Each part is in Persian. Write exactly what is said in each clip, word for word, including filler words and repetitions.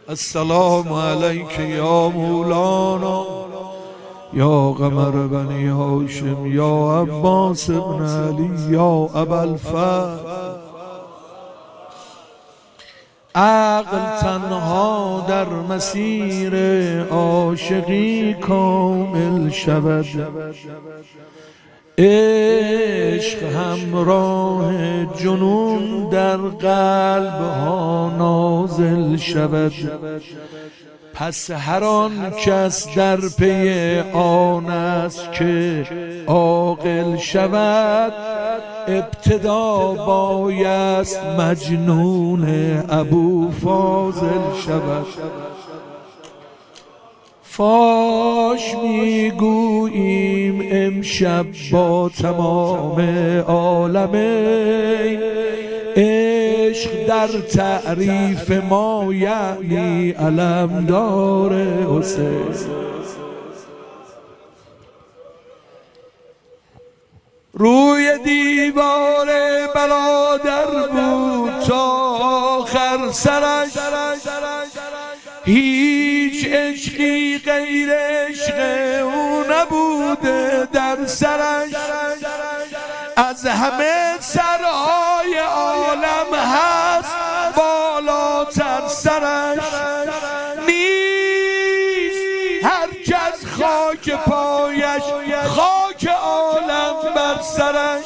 السلام علیک یا مولانا یا قمر بنی هاشم یا عباس ابن علی یا ابوالفضل. عقل تنها در مسیر عاشقی کامل شود، عشق همراه جنون در قلب ها نازل شود. پس هر آن کس در پی آن است که عاقل شود، ابتدا بایست مجنون ابو فاضل شود. فاش میگوییم امشب با تمام عالمین، عشق در تعریف ما یعنی علمدار حسین. روی دیوار برادر بود تا آخر سرش، هیچ عشقی غیر عشق او نبوده در سرش. از همه سرهای عالم هست بالاتر سرش، نیست هر کس خاک پایش خاک عالم بر سرش.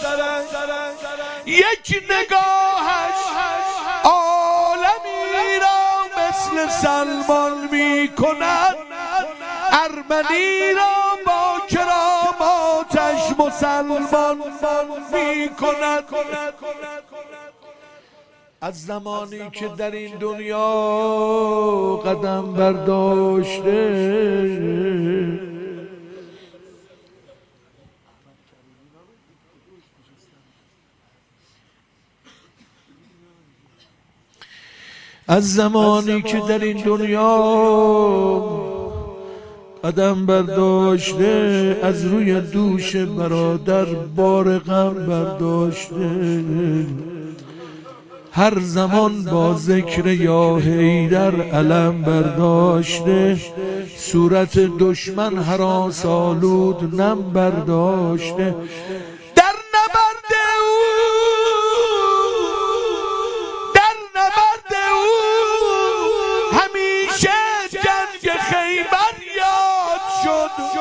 یک نگاهش عالمی را مثل سلمان می کند، ارمنی را با کراماتش مسلمان می کند. از زمانی که در این دنیا قدم برداشته، از زمانی که در این دنیا قدم برداشته، از روی دوش برادر بار غم برداشته. هر زمان با ذکر یا حیدر علم برداشته، صورت دشمن هراس آلود نم برداشته. در نبرد او در نبرد او همیشه جنگ خیبر یاد شد.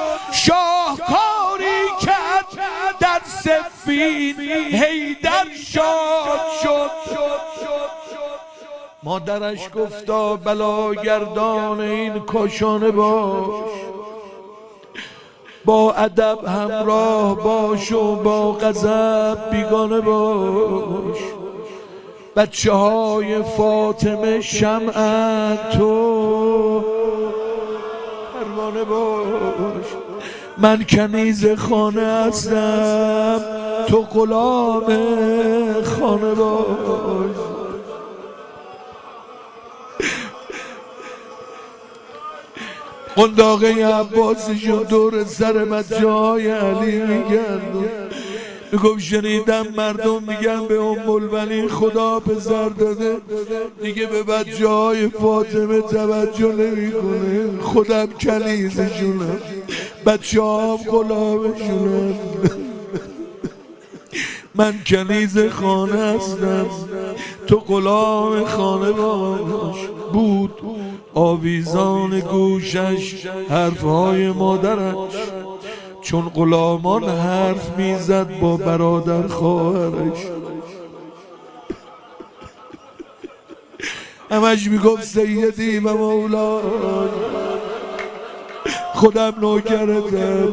شاهکاری کرد در صفین حیدر شاد شد. مادرش گفتا بلاگردان این کاشانه باش، با ادب همراه باش و با غضب بیگانه باش. بچه های فاطمه شمعت تو پروانه باش. من کنیز خانه هستم تو غلام خانه باش. قنداقه عباسشون دور سر بچه های علی میگرد، میگم شنیدم مردم میگن به ام البنین خدا پسر داده، دیگه به بچه های فاطمه توجه نمی کنه. خودم کنیزشونم، بچه هم غلامشونم. من کنیز خانه هستم تو غلام خانه باش. بود آویزان گوشش حرفهای مادرش، چون غلامان حرف میزد با برادر خواهرش. همش میگفت سیدی و مولا، خودم نوکرتم.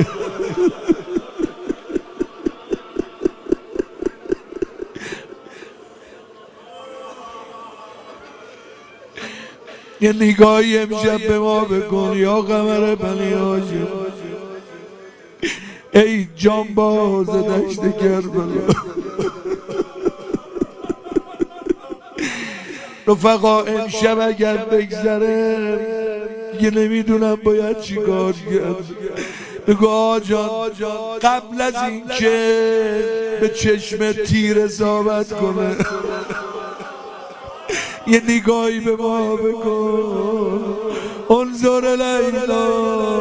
یه نگاهی امشب به ما بکن یا قمر بنی هاشم، ای جانباز دشت کربلا. رفقا امشب اگر بگذره یه نمیدونم باید چی کار کرد. بگو آجان قبل از این که به چشم تیر اصابت کنه یه نگاهی به ما بکن. انظر لیلا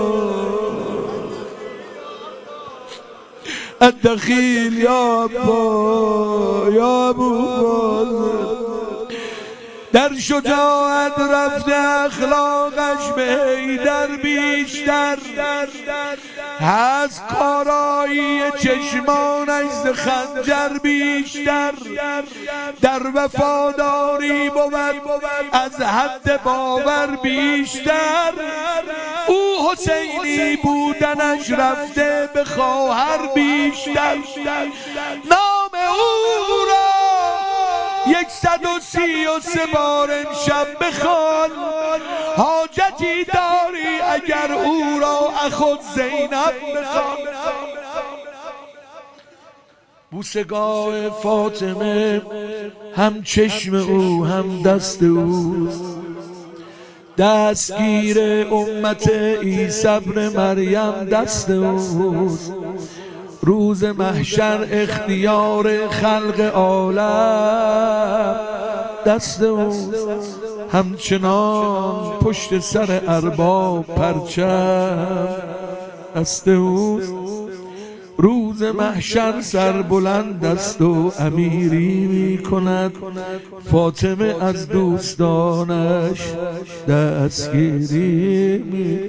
الدخیل یا ابا یا ابو در شجاعت رفته اخلاقش به حیدر بیشتر، از کارایی چشمانش ز خنجر بیشتر، در وفاداری بود از حد باور بیشتر. او حسینی بودنش رفته به خواهر بیشتر. نام او را یکصد و سی و سه بار امشب بخوان. حاجتی داری اگر او را اخود زینب بخوان. بوسگاه فاطمه هم چشم او هم دست اوست، دستگیر امت عیسی ابن مریم دست اوست. روز محشر اختیار خلق عالم دست اوست، همچنان پشت سر ارباب پرچم دست اوست. روز محشر سر بلند است و امیری می کند، فاطمه از دوستانش دستگیری می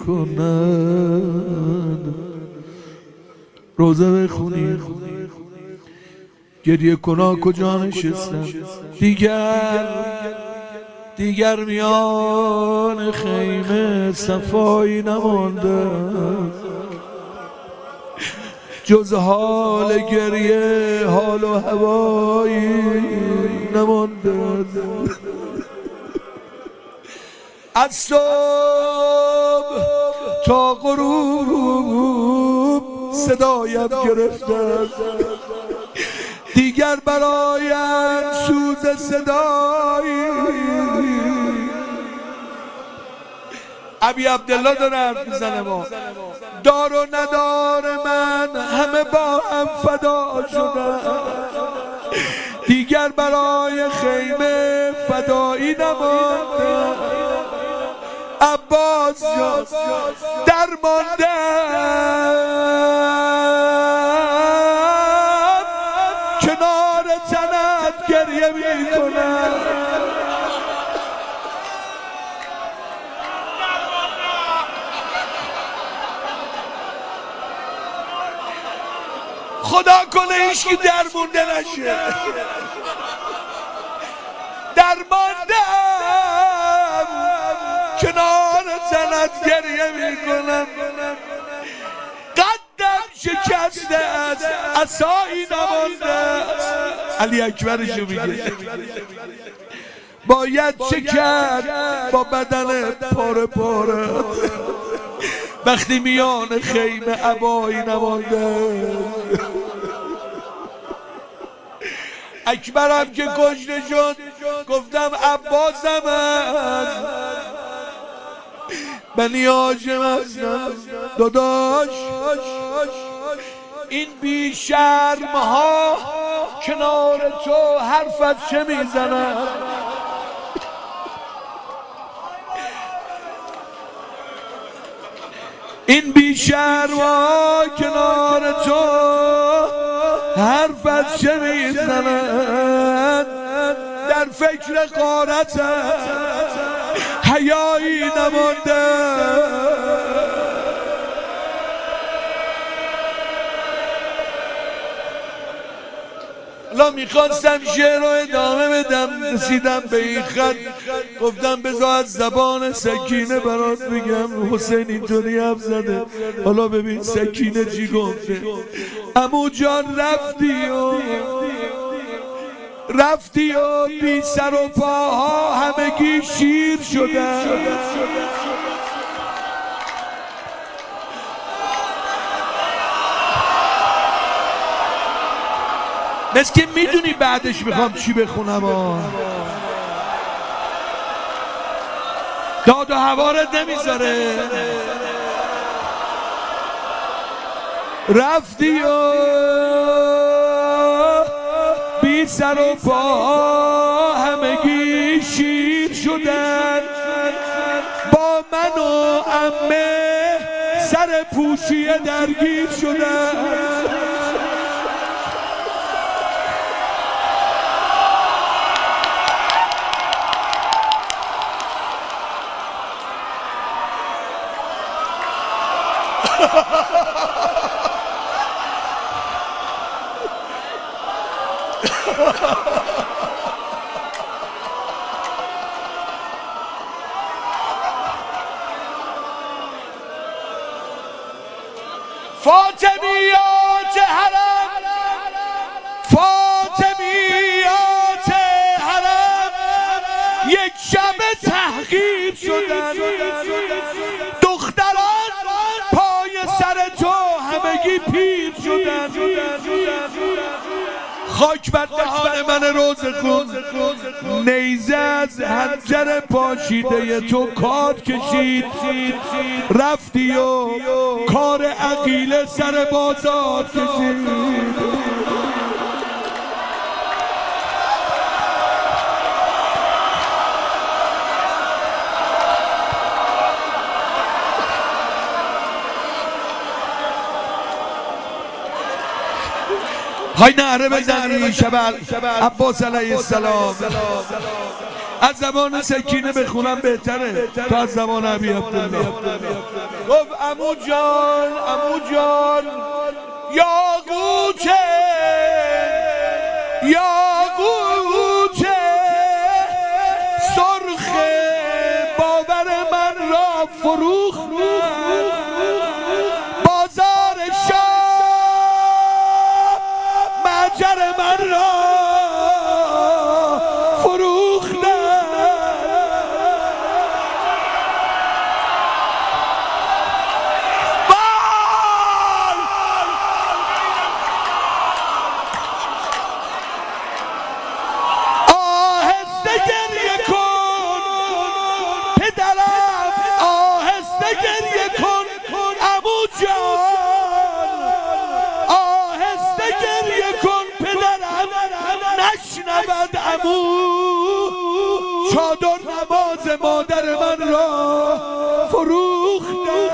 کند. روزه بخونی گریه کنا کجا نشستم، دیگر دیگر میان خیمه صفایی نمانده، جز حال گریه حال و هوایی نمانده. از صبح تا غروب صدایم گرفته، دیگر برایم سوز صدایی. ابی عبدالله داره حرف میزنه، ما دار و ندار من همه با هم فدا شدن، دیگر برای خیمه فدایی نمانده. عباس جان درماندم کنار تنت گریه میکنم. خدا کنه هیچکی درمونده نشه. درماندم کنار تنت گریه میکنم، قدم شکسته از عصایی نمانده. علی اکبرشو میگه باید چه کرد با بدن پاره پاره، وقتی میان خیمه عبایی نمانده. اکبرم که کشته شد گفتم عباسم هست، بنی هاشم هستم داداش. این بی شرم ها کنار تو حرفت چه میزنن؟ این بی شرم ها کنار تو حرفت چه میزنن؟ در فکر غارت حیایی نمانده. لا میخواستم شعر رو ادامه بدم، رسیدم به این خط گفتم بذار از زبان سکینه برات بگم. حسین اینطوری حرف زده، حالا ببین سکینه چی گفته. عمو جان رفتی و رفتی و بی سر و پاها همگی شیر شدن. مثل که میدونی بعدش میخوام چی بخونم ها. داد و هوارت نمیذاره. رفتی و بی سر و پا همگی شیر شدن، با من و عمه سر پوشیه درگیر شدن. فاطمیات حرم، فاطمیات حرم یک شب تحقیر شدن. دختران پای سر تو همگی پیر شدن. خاک بر دهان من روزخون، نیزه از حنجر پاشیده تو کات کشید. رفتی و کار عقیله سر بازار کشید. های نعره بزنی شب عباس علیه السلام. از زبان سکینه بخونم بهتره تا از زبان ابی عبدالله. گفت عمو جان، عمو جان، یاقوته یاقوته سرخ باور من را فروختن. بازار شام مهجر من را فروختن. آهسته گریه کن پدرم، آهسته گریه کن عمو جان، آهسته گریه کن پدرم نشنود عمو. چادر نماز مادر من را فروختن.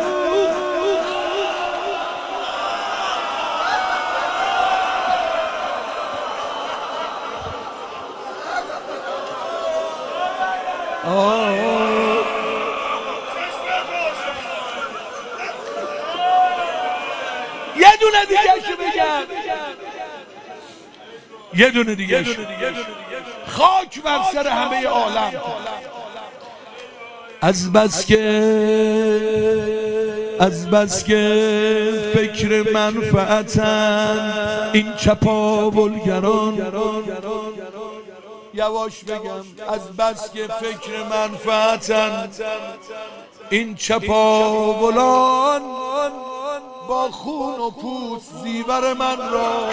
یه دونه دیگه شو بگم، یه دونه دیگه شو. خاک بر سر همه عالم. از بس که از بس که فکر منفعتن این چپاولگران. یواش بگم، از بس که فکر منفعتن این چپاولان با خون و پوست زیور من را.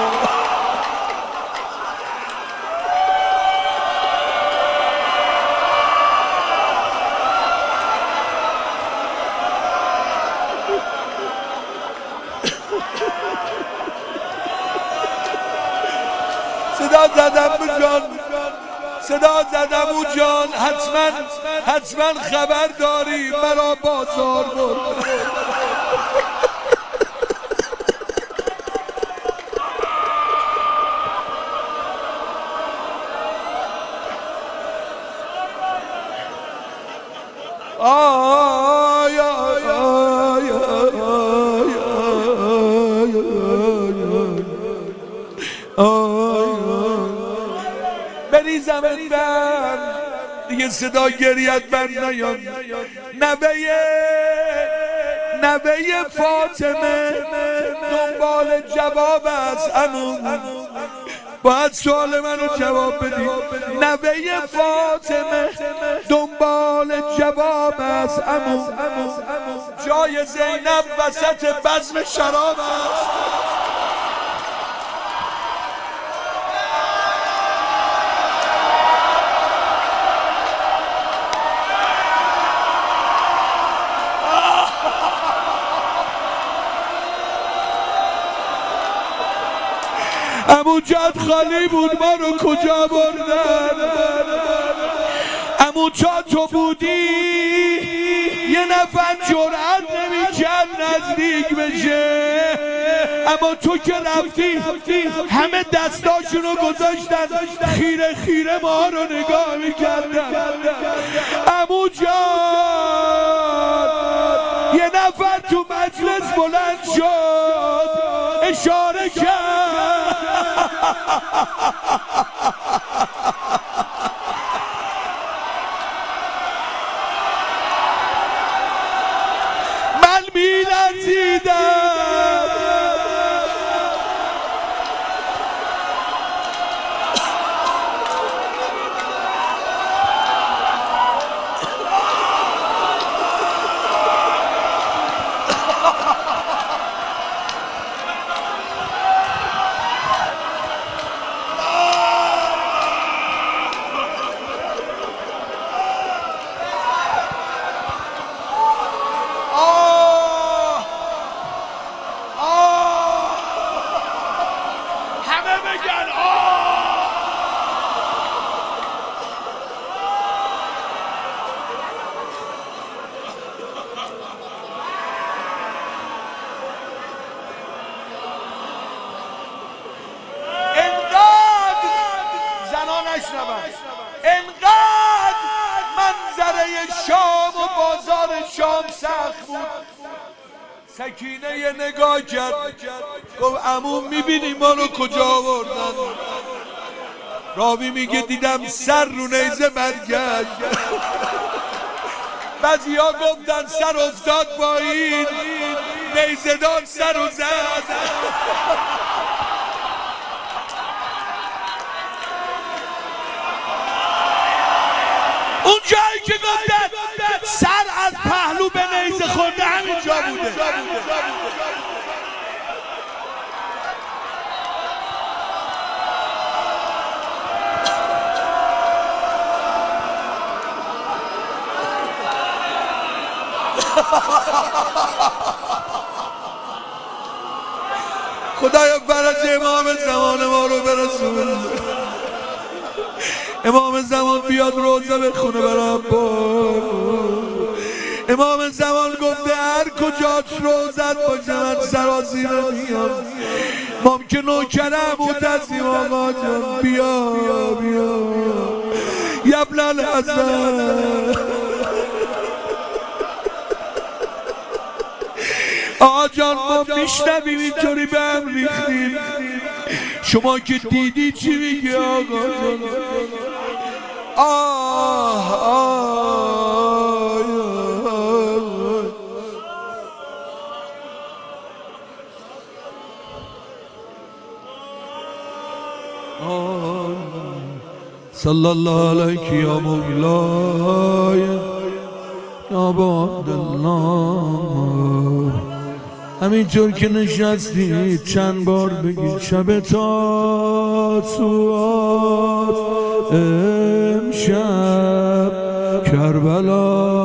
صدا زدم او جان، صدا زدم او جان، حتما حتما خبر داری مرا بازار برد. آی آی آی بریزم بر دیگه صدا گریت بر نیاد. نوه نوه فاطمه دنبال جواب است عمو، باید سوال منو جواب بدی. نوه فاطمه دنبال جواب است عمو، جای زینب وسط بزم شراب است. عمو جد خالی بود، ما رو کجا بردن؟ همون تا تو بودی یه نفر جرأت نمی‌کرد نزدیک بشه، اما تو که رفتی همه دستاشونو گذاشتن خیره خیره ما رو نگاه میکردن. عمو جان یه نفر تو مجلس بلند شد اشاره کرد من می‌لرزیدم. انقدر منظره شام و بازار شام سخت بود. سکینه یه نگاه کرد گفت عمو میبینی ما رو کجا آوردن؟ راوی میگه دیدم سر رو نیزه برگشت. بعضی ها گفتن سر افتاد پایین، نیزه دار سر رو زد. اون جایی که گفتن سر از پهلو به نیزه خورده همینجا بوده. خدایا فرج امام زمان ما رو برسون. امام زمان بیاد روزه بخونه برای عباس. امام زمان گفته هر کجاش روزت باشه من سرازیر میام. ممکن نوکرم متسیم آقا جان بیا بیا یبن الحسن. آقا جان ما میشنویم اینطوری به هم ریختیم، شما که دیدی چی میگی آقا جان؟ آه آه آه صلی الله علیک یا مولای یا با عبدالله. همینطور که نشستی چند بار بگی شب تا سوات امشب کربلا